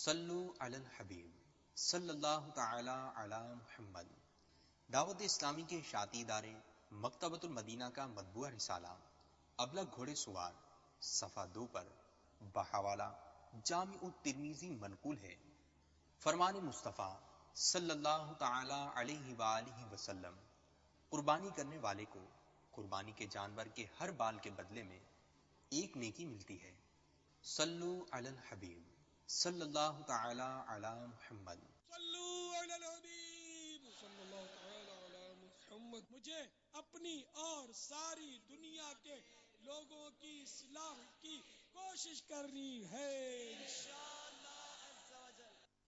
सल्लु अलल हबीब सल्लल्लाहु तआला अला मुहम्मद। दावत इस्लामी के शाती इदारे मकतबतुल मदीना का मतबूआ रिसाला अबलग घोड़े सुवार सफ़ा 2 पर बहावाला जामिउ तिर्मिज़ी मनकूल है। फरमान मुस्तफ़ा सल्लल्लाहु तआला अलैहि वालिहि वसल्लम, कुर्बानी करने वाले को कुर्बानी के जानवर के हर बाल के बदले में एक नेकी मिलती है। सल्लु अलल हबीब सल्लल्लाहु तआला अला मुहम्मद। सल्लु अलल हबीब सल्लल्लाहु तआला अला मुहम्मद। मुझे अपनी और सारी दुनिया के लोगों की इस्लाह की कोशिश करनी है।